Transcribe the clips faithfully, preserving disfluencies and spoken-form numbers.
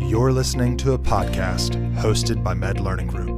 You're listening to a podcast hosted by Med Learning Group.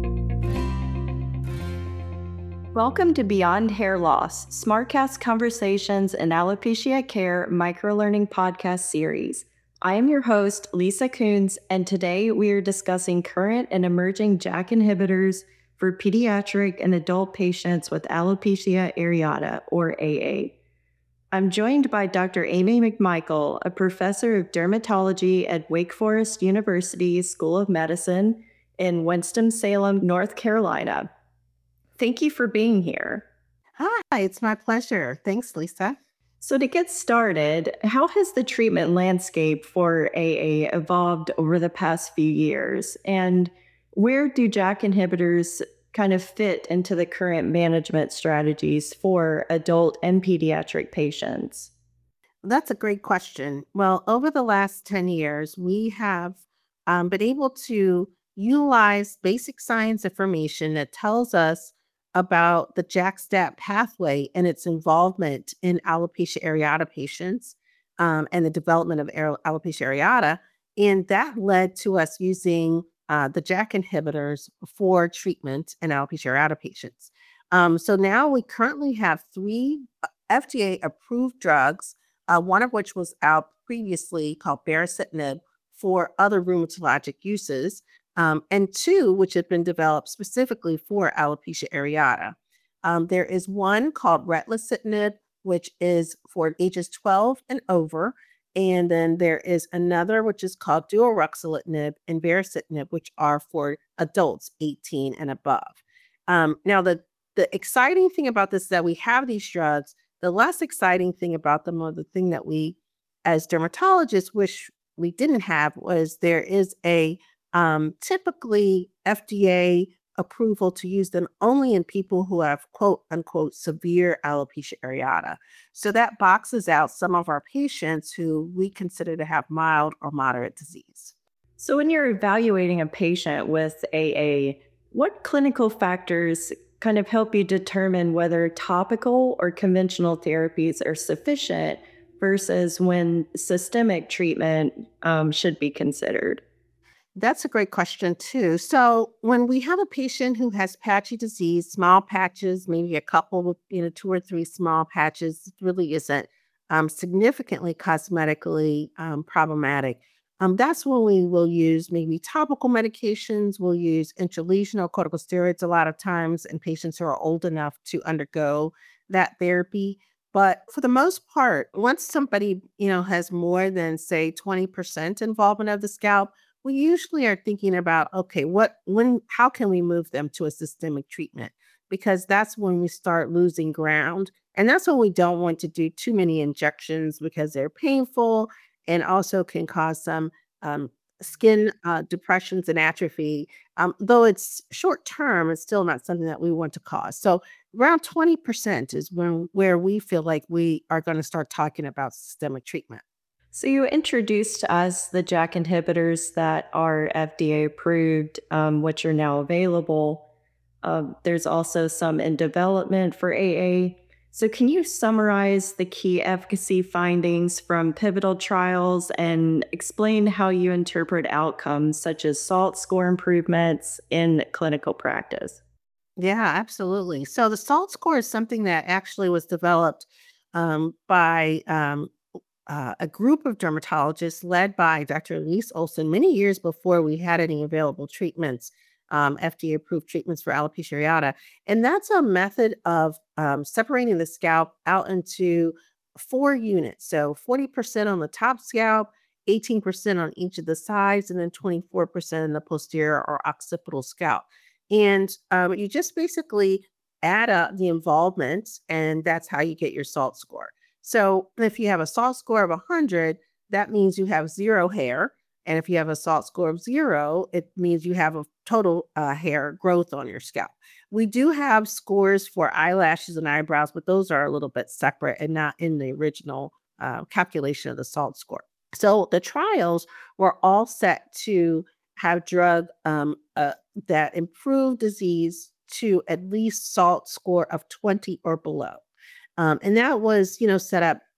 Welcome to Beyond Hair Loss, SmartCast Conversations in Alopecia Care Microlearning Podcast Series. I am your host, Lisa Coons, and today we are discussing current and emerging J A K inhibitors for pediatric and adult patients with alopecia areata, or A A. I'm joined by Doctor Amy McMichael, a professor of dermatology at Wake Forest University School of Medicine in Winston-Salem, North Carolina. Thank you for being here. Hi, it's my pleasure. Thanks, Lisa. So to get started, how has the treatment landscape for A A evolved over the past few years? And where do J A K inhibitors kind of fit into the current management strategies for adult and pediatric patients? That's a great question. Well, over the last ten years, we have um, been able to utilize basic science information that tells us about the J A K-STAT pathway and its involvement in alopecia areata patients um, and the development of ar- alopecia areata. And that led to us using uh, the J A K inhibitors for treatment in alopecia areata patients. Um, so now we currently have three F D A-approved drugs, uh, one of which was out previously called baricitinib for other rheumatologic uses, um, and two which have been developed specifically for alopecia areata. Um, there is one called ritlecitinib, which is for ages twelve and over, and then there is another which is called duoruxolitinib and baricitinib, which are for adults eighteen and above. Um, now, the the exciting thing about this is that we have these drugs. The less exciting thing about them, or the thing that we, as dermatologists, wish we didn't have, was there is a um, typically F D A approval to use them only in people who have quote unquote severe alopecia areata. So that boxes out some of our patients who we consider to have mild or moderate disease. So when you're evaluating a patient with A A, what clinical factors kind of help you determine whether topical or conventional therapies are sufficient versus when systemic treatment um, should be considered? That's a great question, too. So when we have a patient who has patchy disease, small patches, maybe a couple of, you know, two or three small patches, it really isn't um, significantly cosmetically um, problematic. Um, that's when we will use maybe topical medications. We'll use intralesional corticosteroids a lot of times in patients who are old enough to undergo that therapy. But for the most part, once somebody, you know, has more than, say, twenty percent involvement of the scalp, we usually are thinking about, okay, what, when, how can we move them to a systemic treatment? Because that's when we start losing ground. And that's when we don't want to do too many injections because they're painful and also can cause some um, skin uh, depressions and atrophy. Um, though it's short term, it's still not something that we want to cause. So around twenty percent is when where we feel like we are going to start talking about systemic treatment. So you introduced to us the J A K inhibitors that are F D A approved, um, which are now available. Um, there's also some in development for A A. So can you summarize the key efficacy findings from pivotal trials and explain how you interpret outcomes such as SALT score improvements in clinical practice? Yeah, absolutely. So the SALT score is something that actually was developed um, by um, uh, a group of dermatologists led by Doctor Elise Olson many years before we had any available treatments, um, F D A-approved treatments for alopecia areata. And that's a method of um, separating the scalp out into four units. So forty percent on the top scalp, eighteen percent on each of the sides, and then twenty-four percent in the posterior or occipital scalp. And um, you just basically add up the involvement, and that's how you get your SALT score. So if you have a SALT score of one hundred, that means you have zero hair. And if you have a SALT score of zero, it means you have a total uh, hair growth on your scalp. We do have scores for eyelashes and eyebrows, but those are a little bit separate and not in the original uh, calculation of the SALT score. So the trials were all set to have drug um, uh, that improve disease to at least SALT score of twenty or below. Um, and that was, you know, set up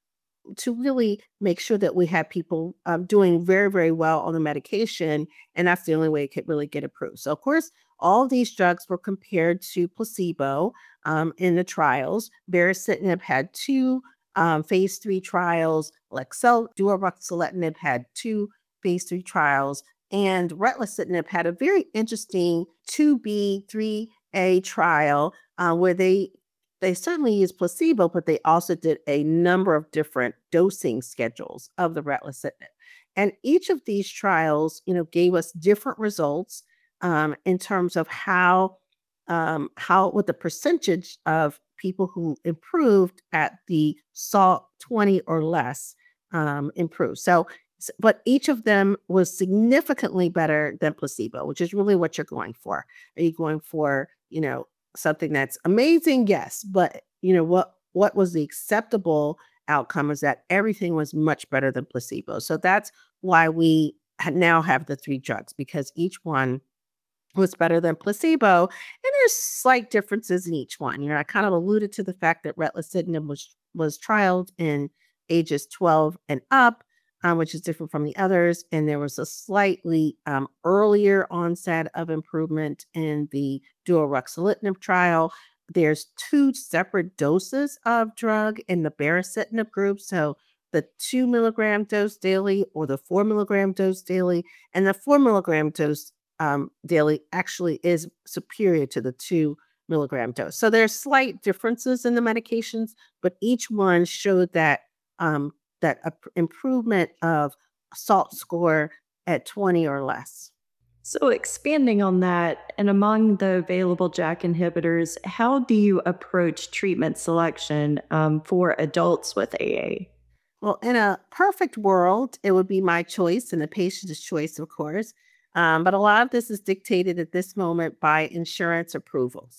to really make sure that we had people um, doing very, very well on the medication. And that's the only way it could really get approved. So, of course, all these drugs were compared to placebo um, in the trials. Baricitinib had two um, phase three trials. Lexel, duoruxolitinib had two phase three trials. And retlicitinib had a very interesting two B, three A trial uh, where they they certainly used placebo, but they also did a number of different dosing schedules of the retlicitinib. And each of these trials, you know, gave us different results um, in terms of how um, how what the percentage of people who improved at the SALT twenty or less um, improved. So, s- but each of them was significantly better than placebo, which is really what you're going for. Are you going for, you know, something that's amazing? Yes, but you know what? What was the acceptable outcome is that everything was much better than placebo. So that's why we ha- now have the three drugs because each one was better than placebo. And there's slight differences in each one. You know, I kind of alluded to the fact that retlicitinib was was trialed in ages twelve and up, um, which is different from the others. And there was a slightly um, earlier onset of improvement in the duoruxolitinib trial. There's two separate doses of drug in the baricitinib group. So the two milligram dose daily or the four milligram dose daily. And the four milligram dose um, daily actually is superior to the two milligram dose. So there's slight differences in the medications, but each one showed that um, that a p- improvement of SALT score at twenty or less. So, expanding on that, and among the available JAK inhibitors, how do you approach treatment selection um, for adults with A A? Well, in a perfect world, it would be my choice and the patient's choice, of course. Um, but a lot of this is dictated at this moment by insurance approvals.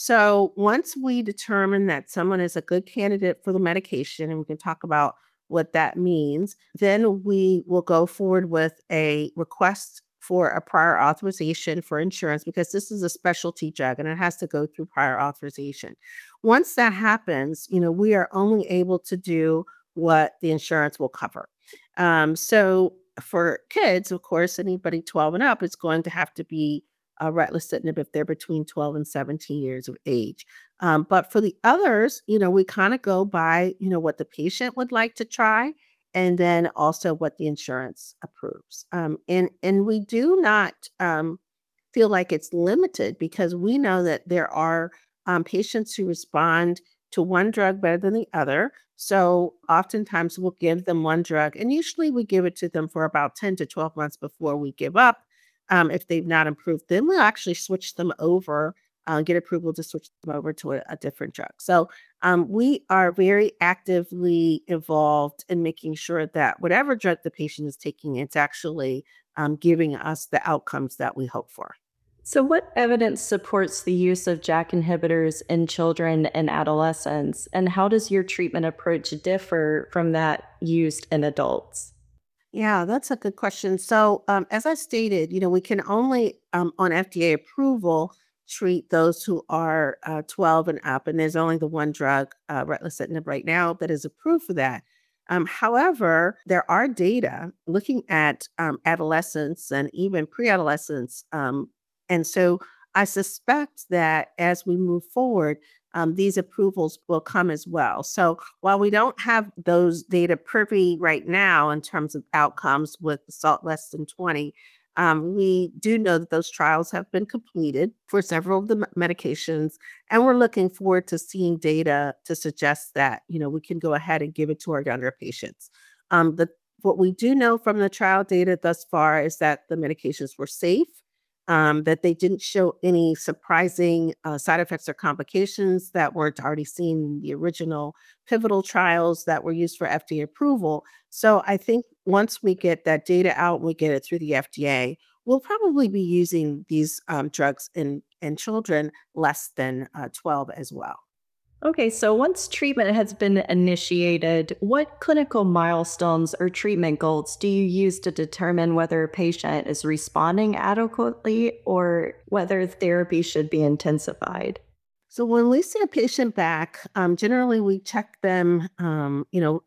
So once we determine that someone is a good candidate for the medication, and we can talk about what that means, then we will go forward with a request for a prior authorization for insurance because this is a specialty drug and it has to go through prior authorization. Once that happens, you know, we are only able to do what the insurance will cover. Um, so for kids, of course, anybody twelve and up is going to have to be a retlicitinib if they're between twelve and seventeen years of age. Um, but for the others, you know, we kind of go by, you know, what the patient would like to try and then also what the insurance approves. Um, and and we do not um, feel like it's limited because we know that there are um, patients who respond to one drug better than the other. So oftentimes we'll give them one drug, and usually we give it to them for about ten to twelve months before we give up. Um, if they've not improved, then we'll actually switch them over, uh, get approval to switch them over to a, a different drug. So um, we are very actively involved in making sure that whatever drug the patient is taking, it's actually um, giving us the outcomes that we hope for. So, what evidence supports the use of JAK inhibitors in children and adolescents? And how does your treatment approach differ from that used in adults? Yeah, that's a good question. So, um, as I stated, you know, we can only, um, on F D A approval, treat those who are uh, twelve and up, and there's only the one drug, uh, retlicitinib, right now that is approved for that. Um, however, there are data looking at um, adolescents and even pre-adolescents, um, and so I suspect that as we move forward, um, these approvals will come as well. So while we don't have those data privy right now in terms of outcomes with the SALT less than twenty, um, we do know that those trials have been completed for several of the m- medications, and we're looking forward to seeing data to suggest that you know we can go ahead and give it to our younger patients. Um, the what we do know from the trial data thus far is that the medications were safe, um, that they didn't show any surprising uh, side effects or complications that weren't already seen in the original pivotal trials that were used for F D A approval. So I think once we get that data out, we get it through the F D A, we'll probably be using these um, drugs in, in children less than uh, twelve as well. Okay, so once treatment has been initiated, what clinical milestones or treatment goals do you use to determine whether a patient is responding adequately or whether therapy should be intensified? So when we see a patient back, um, generally we check them, um, you know, a,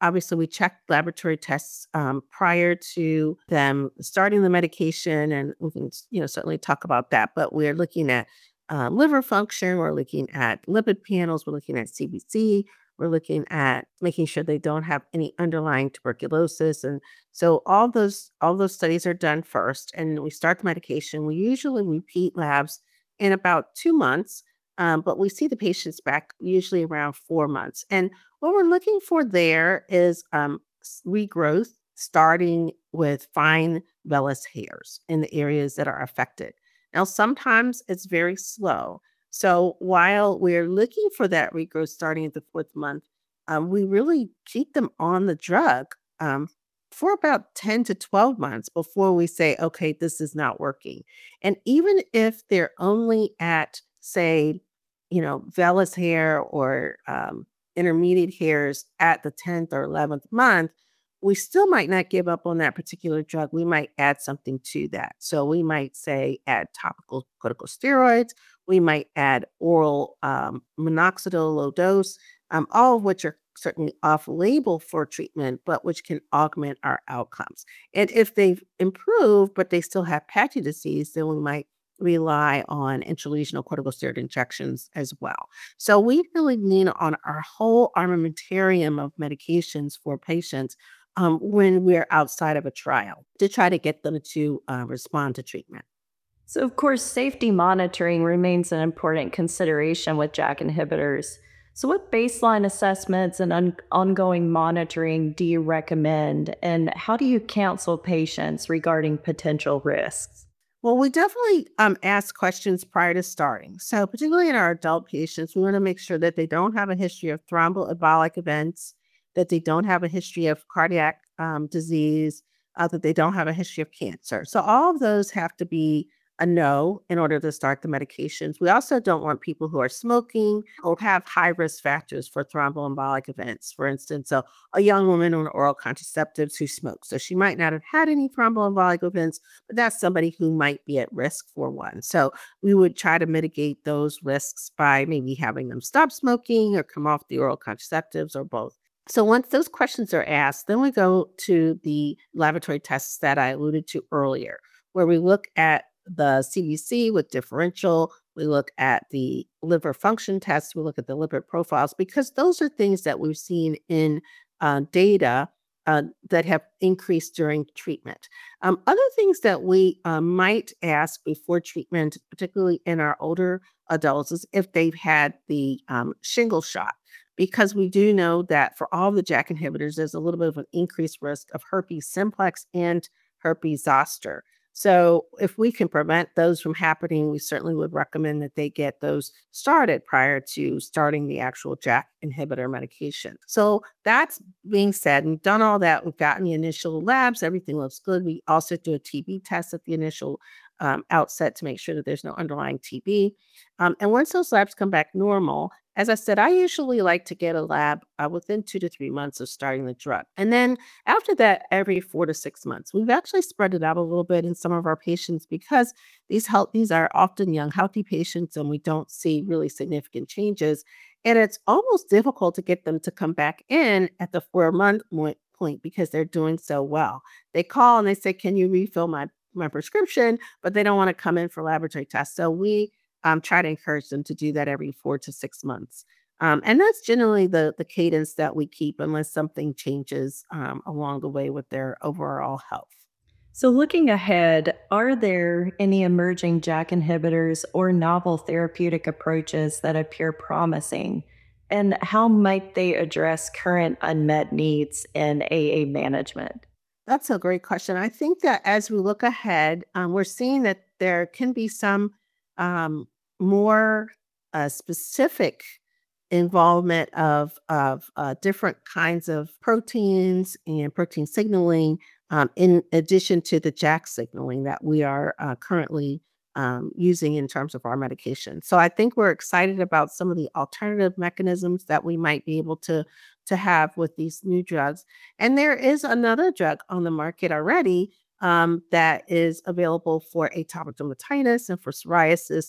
Obviously, we check laboratory tests um, prior to them starting the medication, and we can, you know, certainly talk about that. But we're looking at um, liver function, we're looking at lipid panels, we're looking at C B C, we're looking at making sure they don't have any underlying tuberculosis, and so all those all those studies are done first, and we start the medication. We usually repeat labs in about two months, um, but we see the patients back usually around four months, and what we're looking for there is um, s- regrowth, starting with fine vellus hairs in the areas that are affected. Now, sometimes it's very slow. So while we're looking for that regrowth starting at the fourth month, um, we really keep them on the drug um, for about ten to twelve months before we say, okay, this is not working. And even if they're only at, say, you know, vellus hair or um, intermediate hairs at the tenth or eleventh month, we still might not give up on that particular drug. We might add something to that. So we might say add topical corticosteroids. We might add oral um, minoxidil low dose, um, all of which are certainly off label for treatment, but which can augment our outcomes. And if they've improved, but they still have patchy disease, then we might rely on intralesional corticosteroid injections as well. So we really lean on our whole armamentarium of medications for patients um, when we're outside of a trial to try to get them to uh, respond to treatment. So, of course, safety monitoring remains an important consideration with JAK inhibitors. So, what baseline assessments and on- ongoing monitoring do you recommend, and how do you counsel patients regarding potential risks? Well, we definitely um, ask questions prior to starting. So, particularly in our adult patients, we want to make sure that they don't have a history of thromboembolic events, that they don't have a history of cardiac um, disease, uh, that they don't have a history of cancer. So, all of those have to be a no in order to start the medications. We also don't want people who are smoking or have high risk factors for thromboembolic events. For instance, so a young woman on oral contraceptives who smokes. So, she might not have had any thromboembolic events, but that's somebody who might be at risk for one. So we would try to mitigate those risks by maybe having them stop smoking or come off the oral contraceptives or both. So once those questions are asked, then we go to the laboratory tests that I alluded to earlier, where we look at the C B C with differential, we look at the liver function tests, we look at the lipid profiles, because those are things that we've seen in uh, data uh, that have increased during treatment. Um, other things that we uh, might ask before treatment, particularly in our older adults, is if they've had the um, shingle shot, because we do know that for all the JAK inhibitors, there's a little bit of an increased risk of herpes simplex and herpes zoster. So if we can prevent those from happening, we certainly would recommend that they get those started prior to starting the actual JAK inhibitor medication. So that's being said and done all that. We've gotten the initial labs. Everything looks good. We also do a T B test at the initial um, outset to make sure that there's no underlying T B. Um, and once those labs come back normal, as I said, I usually like to get a lab uh, within two to three months of starting the drug. And then after that, every four to six months. We've actually spread it out a little bit in some of our patients because these health these are often young, healthy patients, and we don't see really significant changes. And it's almost difficult to get them to come back in at the four month mo- point because they're doing so well. They call and they say, "Can you refill my my prescription?" But they don't want to come in for laboratory tests. So we um, try to encourage them to do that every four to six months. Um, and that's generally the the cadence that we keep unless something changes um, along the way with their overall health. So, looking ahead, are there any emerging JAK inhibitors or novel therapeutic approaches that appear promising? And how might they address current unmet needs in A A management? That's a great question. I think that as we look ahead, um, we're seeing that there can be some um, more uh, specific involvement of of uh, different kinds of proteins and protein signaling, um, in addition to the JAK signaling that we are uh, currently um, using in terms of our medication. So I think we're excited about some of the alternative mechanisms that we might be able to to have with these new drugs. And there is another drug on the market already um, that is available for atopic dermatitis and for psoriasis.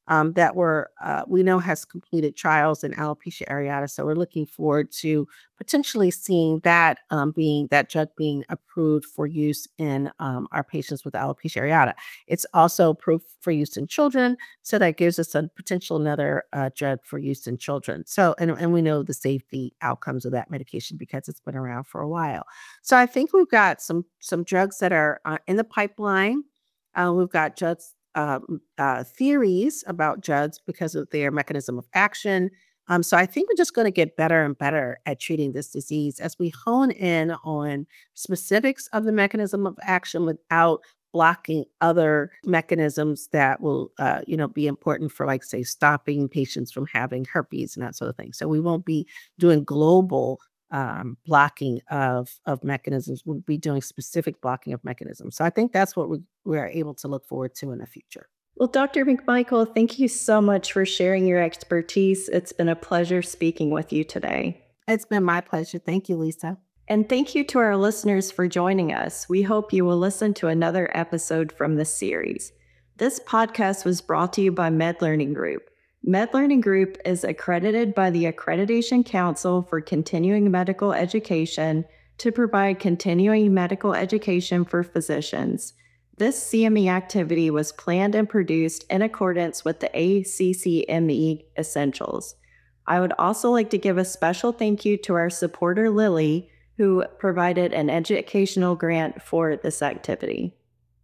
um, that we're, uh, we know has completed trials in alopecia areata. So we're looking forward to potentially seeing that um, being that drug being approved for use in um, our patients with alopecia areata. It's also approved for use in children, so that gives us a potential another uh, drug for use in children. So and and we know the safety outcomes of that medication because it's been around for a while. So I think we've got some some drugs that are uh, in the pipeline. Uh, we've got drugs um, uh, theories about drugs because of their mechanism of action. Um, so I think we're just going to get better and better at treating this disease as we hone in on specifics of the mechanism of action without blocking other mechanisms that will, uh, you know, be important for, like, say, stopping patients from having herpes and that sort of thing. So we won't be doing global um, blocking of of mechanisms. We'll be doing specific blocking of mechanisms. So I think that's what we we are able to look forward to in the future. Well, Doctor McMichael, thank you so much for sharing your expertise. It's been a pleasure speaking with you today. It's been my pleasure. Thank you, Lisa. And thank you to our listeners for joining us. We hope you will listen to another episode from this series. This podcast was brought to you by MedLearning Group. MedLearning Group is accredited by the Accreditation Council for Continuing Medical Education to provide continuing medical education for physicians. This C M E activity was planned and produced in accordance with the A C C M E Essentials. I would also like to give a special thank you to our supporter, Lilly, who provided an educational grant for this activity.